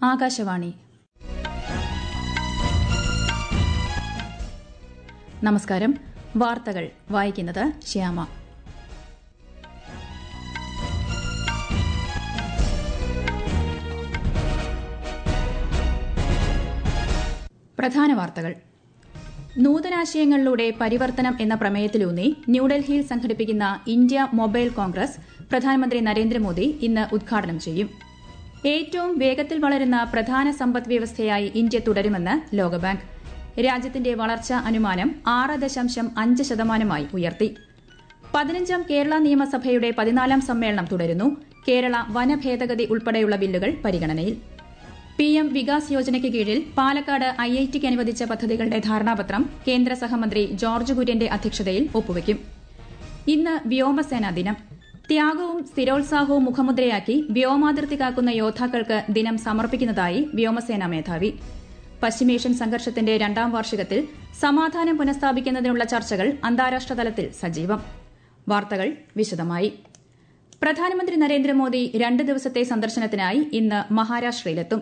ആകാശവാണി. നമസ്കാരം. വാർത്തകൾ വായിക്കുന്നത് ശ്യാമ. പ്രധാന വാർത്തകൾ. നൂതനാശയങ്ങളിലൂടെ പരിവർത്തനം എന്ന പ്രമേയത്തിലൂന്നി ന്യൂഡൽഹിയിൽ സംഘടിപ്പിക്കുന്ന ഇന്ത്യ മൊബൈൽ കോൺഗ്രസ് പ്രധാനമന്ത്രി നരേന്ദ്രമോദി ഇന്ന് ഉദ്ഘാടനം ചെയ്യും. ഏറ്റവും വേഗത്തിൽ വളരുന്ന പ്രധാന സമ്പദ് വ്യവസ്ഥയായി ഇന്ത്യ തുടരുമെന്ന് ലോകബാങ്ക്. രാജ്യത്തിന്റെ വളർച്ചാ അനുമാനം 6.5% ഉയർത്തി. 15ാം കേരള നിയമസഭയുടെ 14ാം സമ്മേളനം തുടരുന്നു. കേരള വനഭേദഗതി ഉൾപ്പെടെയുള്ള ബില്ലുകൾ പരിഗണനയിൽ. PM വികാസ് യോജനയ്ക്ക് കീഴിൽ പാലക്കാട് IITക്ക് അനുവദിച്ച പദ്ധതികളുടെ ധാരണാപത്രം കേന്ദ്ര സഹമന്ത്രി ജോർജ് കുര്യന്റെ അധ്യക്ഷതയിൽ ഒപ്പുവയ്ക്കും. ഇന്ന് വ്യോമസേനാ ദിനം. ത്യാഗവും സ്ഥിരോത്സാഹവും മുഖമുദ്രയാക്കി വ്യോമാതിർത്തി കാക്കുന്ന യോദ്ധാക്കൾക്ക് ദിനം സമർപ്പിക്കുന്നതായി വ്യോമസേനാ മേധാവി. പശ്ചിമേഷ്യൻ സംഘർഷത്തിന്റെ 2ാം വാർഷികത്തിൽ സമാധാനം പുനഃസ്ഥാപിക്കുന്നതിനുള്ള ചർച്ചകൾ അന്താരാഷ്ട്ര തലത്തിൽ സജീവം. വാർത്തകൾ വിശദമായി. പ്രധാനമന്ത്രി നരേന്ദ്രമോദി 2 ദിവസത്തെ സന്ദർശനത്തിനായി ഇന്ന് മഹാരാഷ്ട്രയിലെത്തും.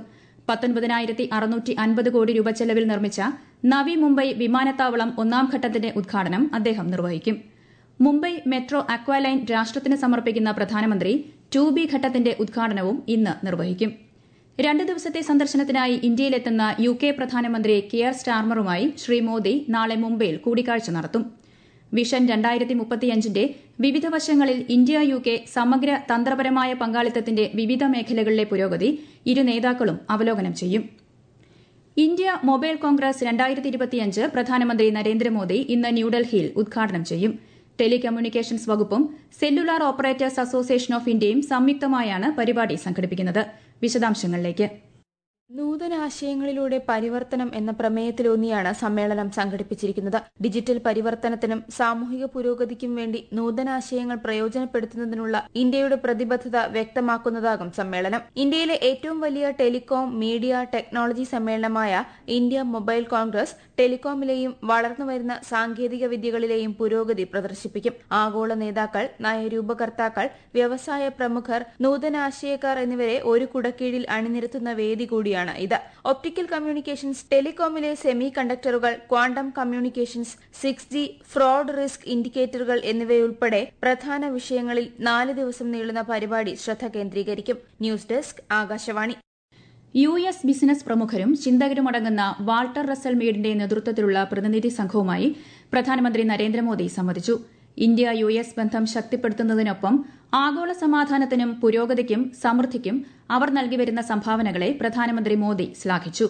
19,650 കോടി രൂപ ചെലവിൽ നിർമ്മിച്ച നവി മുംബൈ വിമാനത്താവളം 1ാം ഘട്ടത്തിന്റെ ഉദ്ഘാടനം അദ്ദേഹം നിർവഹിക്കും. മുംബൈ മെട്രോ അക്വാലൈൻ രാഷ്ട്രത്തിന് സമർപ്പിക്കുന്ന പ്രധാനമന്ത്രി 2B ഘട്ടത്തിന്റെ ഉദ്ഘാടനവും ഇന്ന് നിർവഹിക്കും. 2 ദിവസത്തെ സന്ദർശനത്തിനായി ഇന്ത്യയിലെത്തുന്ന UK പ്രധാനമന്ത്രി കിയർ സ്റ്റാർമറുമായി ശ്രീ മോദി നാളെ മുംബൈയിൽ കൂടിക്കാഴ്ച നടത്തും. വിഷൻ 2035ന്റെ വിവിധ വശങ്ങളിൽ ഇന്ത്യ UK സമഗ്ര തന്ത്രപരമായ പങ്കാളിത്തത്തിന്റെ വിവിധ മേഖലകളിലെ പുരോഗതി ഇരു നേതാക്കളും അവലോകനം ചെയ്യും. ഇന്ത്യ മൊബൈൽ കോൺഗ്രസ് 2025 പ്രധാനമന്ത്രി നരേന്ദ്രമോദി ഇന്ന് ന്യൂഡൽഹിയിൽ ഉദ്ഘാടനം ചെയ്യും. ടെലികമ്മ്യൂണിക്കേഷൻസ് വകുപ്പും സെല്ലുലാർ ഓപ്പറേറ്റേഴ്സ് അസോസിയേഷൻ ഓഫ് ഇന്ത്യയും സംയുക്തമായാണ് പരിപാടി സംഘടിപ്പിക്കുന്നത്. വിശദാംശങ്ങളിലേക്ക്. നൂതനാശയങ്ങളിലൂടെ പരിവർത്തനം എന്ന പ്രമേയത്തിലൂന്നിയാണ് സമ്മേളനം സംഘടിപ്പിച്ചിരിക്കുന്നത്. ഡിജിറ്റൽ പരിവർത്തനത്തിനും സാമൂഹിക പുരോഗതിക്കും വേണ്ടി നൂതനാശയങ്ങൾ പ്രയോജനപ്പെടുത്തുന്നതിനുള്ള ഇന്ത്യയുടെ പ്രതിബദ്ധത വ്യക്തമാക്കുന്നതാകും സമ്മേളനം. ഇന്ത്യയിലെ ഏറ്റവും വലിയ ടെലികോം മീഡിയ ടെക്നോളജി സമ്മേളനമായ ഇന്ത്യ മൊബൈൽ കോൺഗ്രസ് ടെലികോമിലെയും വളർന്നുവരുന്ന സാങ്കേതിക വിദ്യകളിലെയും പുരോഗതി പ്രദർശിപ്പിക്കും. ആഗോള നേതാക്കൾ, നയരൂപകർത്താക്കൾ, വ്യവസായ പ്രമുഖർ, നൂതനാശയക്കാർ എന്നിവരെ ഒരു കുടക്കീഴിൽ അണിനിരത്തുന്ന വേദി കൂടിയാണ് ഇത്. ഒപ്റ്റിക്കൽ കമ്മ്യൂണിക്കേഷൻസ്, ടെലികോമിലെ സെമി കണ്ടക്ടറുകൾ, quantum communications, 6G, fraud risk ഇൻഡിക്കേറ്ററുകൾ എന്നിവയുൾപ്പെടെ പ്രധാന വിഷയങ്ങളിൽ 4 ദിവസം നീളുന്ന പരിപാടി ശ്രദ്ധ കേന്ദ്രീകരിക്കും. News desk, Akashvani. US business പ്രമുഖരും ചിന്തകരുമടങ്ങുന്ന വാൾട്ടർ റസൽ മീഡിന്റെ നേതൃത്വത്തിലുള്ള പ്രതിനിധി സംഘവുമായി പ്രധാനമന്ത്രി നരേന്ദ്രമോദി സംവദിച്ചു. ഇന്ത്യ US ബന്ധം ശക്തിപ്പെടുത്തുന്നതിനൊപ്പം ആഗോള സമാധാനത്തിനും പുരോഗതിക്കും സമൃദ്ധിക്കും അവർ നൽകിവരുന്ന സംഭാവനകളെ പ്രധാനമന്ത്രി മോദി ശ്ലാഘിച്ചു.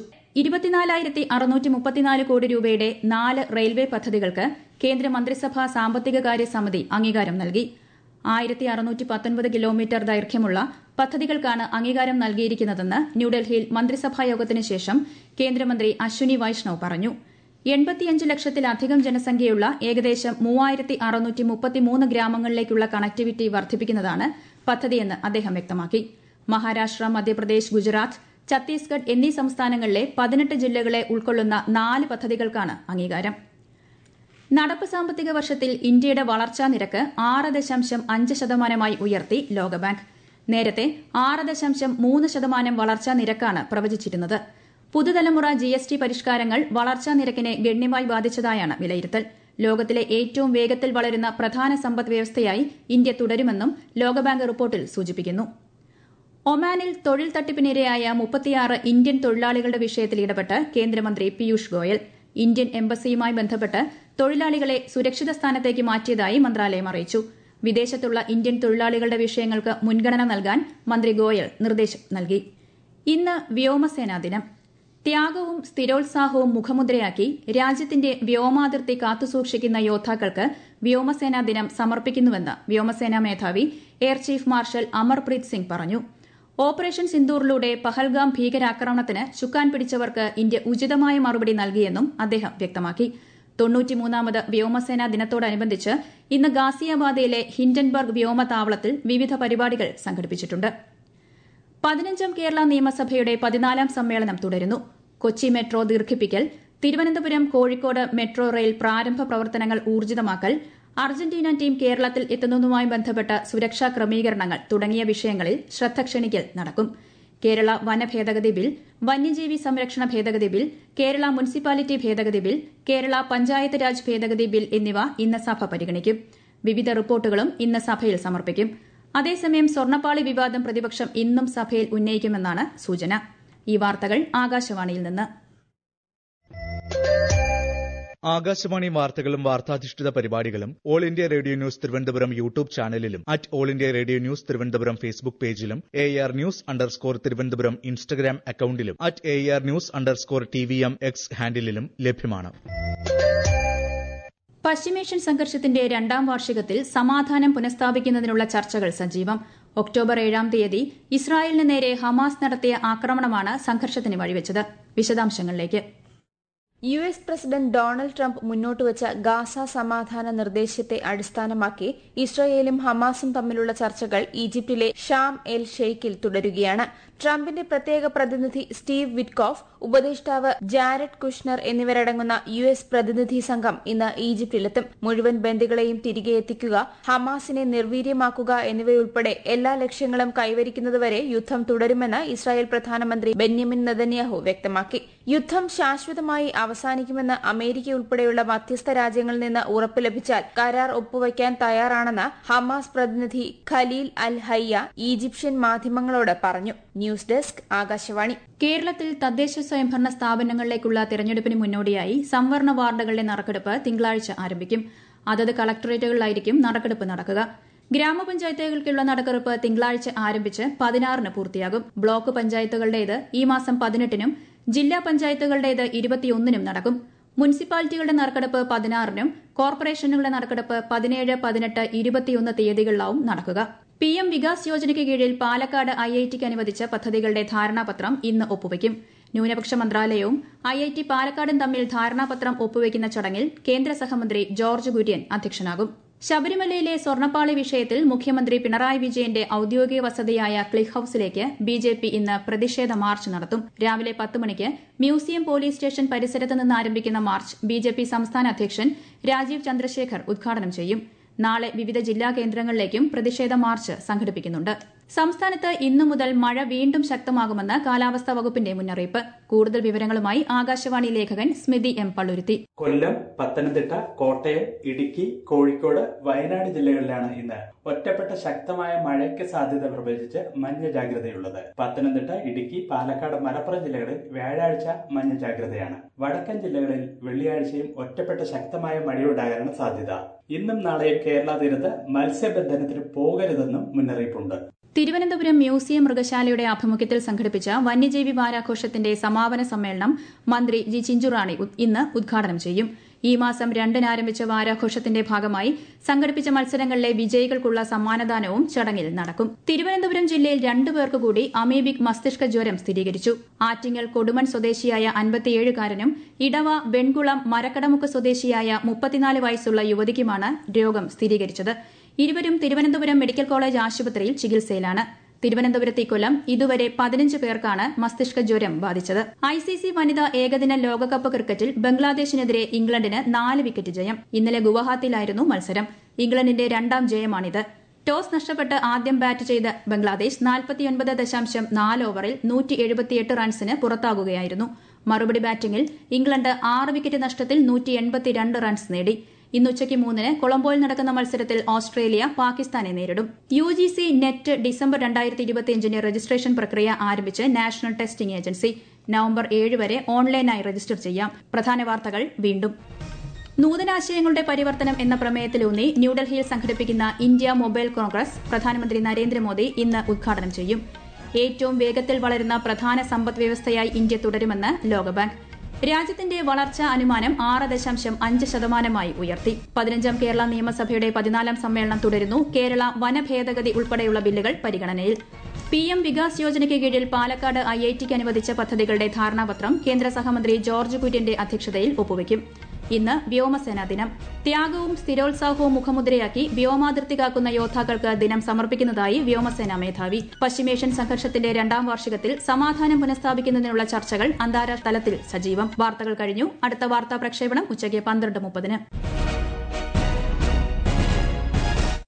24,634 കോടി രൂപയുടെ 4 റെയിൽവേ പദ്ധതികൾക്ക് കേന്ദ്ര മന്ത്രിസഭാ സാമ്പത്തികകാര്യ സമിതി അംഗീകാരം നൽകി. 1,619 കിലോമീറ്റർ ദൈർഘ്യമുള്ള പദ്ധതികൾക്കാണ് അംഗീകാരം നൽകിയിരിക്കുന്നതെന്ന് ന്യൂഡൽഹിയിൽ മന്ത്രിസഭാ യോഗത്തിന് ശേഷം കേന്ദ്രമന്ത്രി അശ്വിനി വൈഷ്ണവ് പറഞ്ഞു. 85 ലക്ഷത്തിലധികം ജനസംഖ്യയുള്ള ഏകദേശം 3,633 ഗ്രാമങ്ങളിലേക്കുള്ള കണക്ടിവിറ്റി വർദ്ധിപ്പിക്കുന്നതാണ് പദ്ധതിയെന്ന് അദ്ദേഹം വ്യക്തമാക്കി. മഹാരാഷ്ട്ര, മധ്യപ്രദേശ്, ഗുജറാത്ത്, ഛത്തീസ്ഗഡ് എന്നീ സംസ്ഥാനങ്ങളിലെ 18 ജില്ലകളെ ഉൾക്കൊള്ളുന്ന 4 പദ്ധതികൾക്കാണ് അംഗീകാരം. നടപ്പ് സാമ്പത്തിക വർഷത്തിൽ ഇന്ത്യയുടെ വളർച്ചാ നിരക്ക് 6.5% ഉയർത്തി ലോകബാങ്ക്. നേരത്തെ 6.3% വളർച്ചാ നിരക്കാണ് പ്രവചിച്ചിരുന്നത്. പുതുതലമുറ GST പരിഷ്കാരങ്ങൾ വളർച്ചാ നിരക്കിനെ ഗണ്യമായി ബാധിച്ചതായാണ് വിലയിരുത്തൽ. ലോകത്തിലെ ഏറ്റവും വേഗത്തിൽ വളരുന്ന പ്രധാന സമ്പദ് വ്യവസ്ഥയായി ഇന്ത്യ തുടരുമെന്നും ലോകബാങ്ക് റിപ്പോർട്ടിൽ സൂചിപ്പിക്കുന്നു. ഒമാനിൽ തൊഴിൽ തട്ടിപ്പിനിരയായ 36 ഇന്ത്യൻ തൊഴിലാളികളുടെ വിഷയത്തിൽ ഇടപെട്ട് കേന്ദ്രമന്ത്രി പീയൂഷ് ഗോയൽ. ഇന്ത്യൻ എംബസിയുമായി ബന്ധപ്പെട്ട് തൊഴിലാളികളെ സുരക്ഷിത സ്ഥാനത്തേക്ക് മാറ്റിയതായി മന്ത്രാലയം അറിയിച്ചു. വിദേശത്തുള്ള ഇന്ത്യൻ തൊഴിലാളികളുടെ വിഷയങ്ങൾക്ക് മുൻഗണന നൽകാൻ മന്ത്രി ഗോയൽ നിർദ്ദേശം നൽകി. ഇന്ന് വ്യോമസേനാ ദിനം. ത്യാഗവും സ്ഥിരോത്സാഹവും മുഖമുദ്രയാക്കി രാജ്യത്തിന്റെ വ്യോമാതിർത്തി കാത്തുസൂക്ഷിക്കുന്ന യോദ്ധാക്കൾക്ക് വ്യോമസേനാ ദിനം സമർപ്പിക്കുന്നുവെന്ന് വ്യോമസേനാ മേധാവി air chief marshal Amarpreet Singh പറഞ്ഞു. ഓപ്പറേഷൻ സിന്ദൂറിലൂടെ പഹൽഗാം ഭീകരാക്രമണത്തിന് ചുക്കാൻ പിടിച്ചവർക്ക് ഇന്ത്യ ഉചിതമായ മറുപടി നൽകിയെന്നും അദ്ദേഹം വ്യക്തമാക്കി. 93ാമത് വ്യോമസേനാ ദിനത്തോടനുബന്ധിച്ച് ഇന്ന് ഗാസിയാബാദിലെ ഹിൻഡൻബർഗ് വ്യോമതാവളത്തിൽ വിവിധ പരിപാടികൾ സംഘടിപ്പിച്ചിട്ടുണ്ട്. 15ാം കേരള നിയമസഭയുടെ 14ാം സമ്മേളനം തുടരുന്നു. കൊച്ചി മെട്രോ ദീർഘിപ്പിക്കൽ, തിരുവനന്തപുരം കോഴിക്കോട് മെട്രോ റെയിൽ പ്രാരംഭ പ്രവർത്തനങ്ങൾ ഊർജിതമാക്കൽ, അർജന്റീന ടീം കേരളത്തിൽ എത്തുന്നതുമായി ബന്ധപ്പെട്ട സുരക്ഷാ ക്രമീകരണങ്ങൾ തുടങ്ങിയ വിഷയങ്ങളിൽ ശ്രദ്ധ ക്ഷണിക്കൽ നടക്കും. കേരള വന ഭേദഗതി ബിൽ, വന്യജീവി സംരക്ഷണ ഭേദഗതി ബിൽ, കേരള മുനിസിപ്പാലിറ്റി ഭേദഗതി ബിൽ, കേരള പഞ്ചായത്ത് രാജ് ഭേദഗതി ബിൽ എന്നിവ ഇന്ന് സഭ പരിഗണിക്കും. വിവിധ റിപ്പോർട്ടുകളും ഇന്ന് സഭയിൽ സമർപ്പിക്കും. അതേസമയം സ്വർണ്ണപ്പാളി വിവാദം പ്രതിപക്ഷം ഇന്നും സഭയിൽ ഉന്നയിക്കുമെന്നാണ് സൂചന. ഈ വാർത്തകൾ ആകാശവാണിയിൽ നിന്ന്. ആകാശവാണി വാർത്തകളും വാർത്താധിഷ്ഠിത പരിപാടികളും all India radio news Thiruvananthapuram YouTube ചാനലിലും all India radio news Thiruvananthapuram Facebook പേജിലും AR News_ തിരുവനന്തപുരം ഇൻസ്റ്റഗ്രാം അക്കൌണ്ടിലും AR News_TVM X ഹാൻഡിലും ലഭ്യമാണ്. പശ്ചിമേഷ്യൻ സംഘർഷത്തിന്റെ 2ാം വാർഷികത്തിൽ സമാധാനം പുനഃസ്ഥാപിക്കുന്നതിനുള്ള ചർച്ചകൾ സജീവം. ഒക്ടോബർ 7-ാം തീയതി ഇസ്രായേലിന് നേരെ ഹമാസ് നടത്തിയ ആക്രമണമാണ് സംഘർഷത്തിന് വഴിവെച്ചത്. വിശദാംശങ്ങളിലേക്ക്. US പ്രസിഡന്റ് ഡൊണാൾഡ് ട്രംപ് മുന്നോട്ടുവച്ച ഗാസ സമാധാന നിർദ്ദേശത്തെ അടിസ്ഥാനമാക്കി ഇസ്രായേലും ഹമാസും തമ്മിലുള്ള ചർച്ചകൾ ഈജിപ്തിലെ ഷാം എൽ ഷെയ്ഖിൽ തുടരുകയാണ്. ട്രംപിന്റെ പ്രത്യേക പ്രതിനിധി സ്റ്റീവ് വിറ്റ്കോഫ്, ഉപദേഷ്ടാവ് ജാരഡ് കുഷ്നർ എന്നിവരടങ്ങുന്ന US പ്രതിനിധി സംഘം ഇന്ന് ഈജിപ്തിലെത്തും. മുഴുവൻ ബന്ദികളെയും തിരികെ എത്തിക്കുക, ഹമാസിനെ നിർവീര്യമാക്കുക എന്നിവയുൾപ്പെടെ എല്ലാ ലക്ഷ്യങ്ങളും കൈവരിക്കുന്നതുവരെ യുദ്ധം തുടരുമെന്ന് ഇസ്രായേൽ പ്രധാനമന്ത്രി ബെന്യാമിൻ നെതന്യാഹു വ്യക്തമാക്കി. യുദ്ധം ശാശ്വതമായി അവസാനിക്കുമെന്ന് അമേരിക്ക ഉൾപ്പെടെയുള്ള മധ്യസ്ഥ രാജ്യങ്ങളിൽ നിന്ന് ഉറപ്പ് ലഭിച്ചാൽ കരാർ ഒപ്പുവയ്ക്കാൻ തയ്യാറാണെന്ന് ഹമാസ് പ്രതിനിധി ഖലീൽ അൽ ഹയ്യ ഈജിപ്ഷ്യൻ മാധ്യമങ്ങളോട് പറഞ്ഞു. News desk Akashvani. കേരളത്തിൽ തദ്ദേശ സ്വയംഭരണ സ്ഥാപനങ്ങളിലേക്കുള്ള തെരഞ്ഞെടുപ്പിന് മുന്നോടിയായി സംവരണ വാർഡുകളുടെ നറുക്കെടുപ്പ് തിങ്കളാഴ്ച ആരംഭിക്കും. അതത് കളക്ടറേറ്റുകളിലായിരിക്കും നറുക്കെടുപ്പ് നടക്കുക. ഗ്രാമപഞ്ചായത്തുകൾക്കുള്ള നറുക്കെടുപ്പ് തിങ്കളാഴ്ച ആരംഭിച്ച് 16-ന് പൂർത്തിയാകും. ബ്ലോക്ക് പഞ്ചായത്തുകളുടേത് ഈ മാസം 18-നും ജില്ലാ പഞ്ചായത്തുകളുടേത് 21-നും നടക്കും. മുനിസിപ്പാലിറ്റികളുടെ നറുക്കെടുപ്പ് 16-നും കോർപ്പറേഷനുകളുടെ നറുക്കെടുപ്പ് 17, 18, 21 തീയതികളിലാവും നടക്കുക. PM വികാസ് യോജനയ്ക്ക് കീഴിൽ പാലക്കാട് IITക്ക് അനുവദിച്ച പദ്ധതികളുടെ ധാരണാപത്രം ഇന്ന് ഒപ്പുവയ്ക്കും. ന്യൂനപക്ഷ മന്ത്രാലയവും IIT പാലക്കാടും തമ്മിൽ ധാരണാപത്രം ഒപ്പുവയ്ക്കുന്ന ചടങ്ങിൽ കേന്ദ്ര സഹമന്ത്രി ജോർജ് കുര്യൻ അധ്യക്ഷനാകും. ശബരിമലയിലെ സ്വർണ്ണപ്പാളി വിഷയത്തിൽ മുഖ്യമന്ത്രി പിണറായി വിജയന്റെ ഔദ്യോഗിക വസതിയായ ക്ലിഫ് ഹൌസിലേക്ക് BJP ഇന്ന് പ്രതിഷേധ മാർച്ച് നടത്തും. രാവിലെ 10 മണിക്ക് മ്യൂസിയം പോലീസ് സ്റ്റേഷൻ പരിസരത്ത് നിന്ന് ആരംഭിക്കുന്ന മാർച്ച് BJP സംസ്ഥാന അധ്യക്ഷൻ രാജീവ് ചന്ദ്രശേഖർ ഉദ്ഘാടനം ചെയ്യും. നാളെ വിവിധ ജില്ലാ കേന്ദ്രങ്ങളിലേക്കും പ്രതിഷേധ മാർച്ച് സംഘടിപ്പിക്കുന്നുണ്ട്. സംസ്ഥാനത്ത് ഇന്നു മുതൽ മഴ വീണ്ടും ശക്തമാകുമെന്ന് കാലാവസ്ഥാ വകുപ്പിന്റെ മുന്നറിയിപ്പ്. കൂടുതൽ വിവരങ്ങളുമായി ആകാശവാണി ലേഖകൻ സ്മിതി M. പള്ളുരുത്തി. കൊല്ലം, പത്തനംതിട്ട, കോട്ടയം, ഇടുക്കി, കോഴിക്കോട്, വയനാട് ജില്ലകളിലാണ് ഇന്ന് ഒറ്റപ്പെട്ട ശക്തമായ മഴയ്ക്ക് സാധ്യത പ്രവചിച്ച് മഞ്ഞ ജാഗ്രതയുള്ളത്. പത്തനംതിട്ട, ഇടുക്കി, പാലക്കാട്, മലപ്പുറം ജില്ലകളിൽ വ്യാഴാഴ്ച മഞ്ഞ ജാഗ്രതയാണ്. വടക്കൻ ജില്ലകളിൽ വെള്ളിയാഴ്ചയും ഒറ്റപ്പെട്ട ശക്തമായ മഴയുണ്ടാകാനാണ് സാധ്യത. ഇന്നും നാളെയും കേരള തീരത്ത് മത്സ്യബന്ധനത്തിന് പോകരുതെന്നും മുന്നറിയിപ്പുണ്ട്. തിരുവനന്തപുരം മ്യൂസിയം മൃഗശാലയുടെ ആഭിമുഖ്യത്തിൽ സംഘടിപ്പിച്ച വന്യജീവി വാരാഘോഷത്തിന്റെ സമാപന സമ്മേളനം മന്ത്രി ജി ചിഞ്ചുറാണി ഇന്ന് ഉദ്ഘാടനം ചെയ്യും. ഈ മാസം 2-ന് ആരംഭിച്ച വാരാഘോഷത്തിന്റെ ഭാഗമായി സംഘടിപ്പിച്ച മത്സരങ്ങളിലെ വിജയികൾക്കുള്ള സമ്മാനദാനവും ചടങ്ങിൽ നടക്കും. തിരുവനന്തപുരം ജില്ലയിൽ 2 പേർക്ക് കൂടി അമീബിക് മസ്തിഷ്ക ജ്വരം സ്ഥിരീകരിച്ചു. ആറ്റിങ്ങൽ കൊടുമൺ സ്വദേശിയായ 57-കാരനും ഇടവ വെൺകുളം മരക്കടമുക്ക് സ്വദേശിയായ 34 വയസ്സുള്ള യുവതിക്കുമാണ് രോഗം സ്ഥിരീകരിച്ചത്. ഇരുവരും തിരുവനന്തപുരം മെഡിക്കൽ കോളേജ് ആശുപത്രിയിൽ ചികിത്സയിലാണ്. തിരുവനന്തപുരത്ത് ഇക്കൊല്ലം ഇതുവരെ 15 പേർക്കാണ് മസ്തിഷ്ക ജ്വരം ബാധിച്ചത്. ICC വനിതാ ഏകദിന ലോകകപ്പ് ക്രിക്കറ്റിൽ ബംഗ്ലാദേശിനെതിരെ ഇംഗ്ലണ്ടിന് 4 വിക്കറ്റ് ജയം. ഇന്നലെ ഗുവാഹത്തിയിലായിരുന്നു മത്സരം. ഇംഗ്ലണ്ടിന്റെ 2ാം ജയമാണിത്. ടോസ് നഷ്ടപ്പെട്ട് ആദ്യം ബാറ്റ് ചെയ്ത ബംഗ്ലാദേശ് 49.4 ഓവറിൽ 178 റൺസിന് പുറത്താകുകയായിരുന്നു. മറുപടി ബാറ്റിംഗിൽ ഇംഗ്ലണ്ട് 6 വിക്കറ്റ് നഷ്ടത്തിൽ 182 റൺസ് നേടി. ഇന്ന് ഉച്ചയ്ക്ക് 3-ന് കൊളംബോയിൽ നടക്കുന്ന മത്സരത്തിൽ ഓസ്ട്രേലിയ പാകിസ്ഥാനെ നേരിടും. UGC നെറ്റ് ഡിസംബർ 2025-ന് രജിസ്ട്രേഷൻ പ്രക്രിയ ആരംഭിച്ച് നാഷണൽ ടെസ്റ്റിംഗ് ഏജൻസി. നവംബർ 7 വരെ ഓൺലൈനായി രജിസ്റ്റർ ചെയ്യാം. പ്രധാന വാർത്തകൾ വീണ്ടും. നൂതനാശയങ്ങളുടെ പരിവർത്തനം എന്ന പ്രമേയത്തിലൂന്നി ന്യൂഡൽഹിയിൽ സംഘടിപ്പിക്കുന്ന ഇന്ത്യ മൊബൈൽ കോൺഗ്രസ് പ്രധാനമന്ത്രി നരേന്ദ്രമോദി ഇന്ന് ഉദ്ഘാടനം ചെയ്യും. ഏറ്റവും വേഗത്തിൽ വളരുന്ന പ്രധാന സമ്പദ് വ്യവസ്ഥയായി ഇന്ത്യ തുടരുമെന്ന് ലോകബാങ്ക്. രാജ്യത്തിന്റെ വളർച്ചാ അനുമാനം 6.5% ഉയർത്തി. 15ാം കേരള നിയമസഭയുടെ 14ാം സമ്മേളനം തുടരുന്നു. കേരള വനഭേദഗതി ഉൾപ്പെടെയുള്ള ബില്ലുകൾ പരിഗണനയിൽ. PM വികാസ് യോജനയ്ക്ക് കീഴിൽ പാലക്കാട് IITക്ക് അനുവദിച്ച പദ്ധതികളുടെ ധാരണാപത്രം കേന്ദ്ര സഹമന്ത്രി ജോർജ് കുര്യന്റെ അധ്യക്ഷതയിൽ ഒപ്പുവയ്ക്കും. ഇന്ന് വ്യോമസേനാ ദിനം. ത്യാഗവും സ്ഥിരോത്സാഹവും മുഖമുദ്രയാക്കി വ്യോമാതിർത്തി കാക്കുന്ന യോദ്ധാക്കൾക്ക് ദിനം സമർപ്പിക്കുന്നതായി വ്യോമസേനാ മേധാവി. പശ്ചിമേഷ്യൻ സംഘർഷത്തിന്റെ 2ാം വാർഷികത്തിൽ സമാധാനം പുനഃസ്ഥാപിക്കുന്നതിനുള്ള ചർച്ചകൾ അന്താരാഷ്ട്ര തലത്തിൽ സജീവം. വാർത്തകൾ കഴിഞ്ഞു. അടുത്ത വാർത്താ പ്രക്ഷേപണം ഉച്ചയ്ക്ക് 12:30.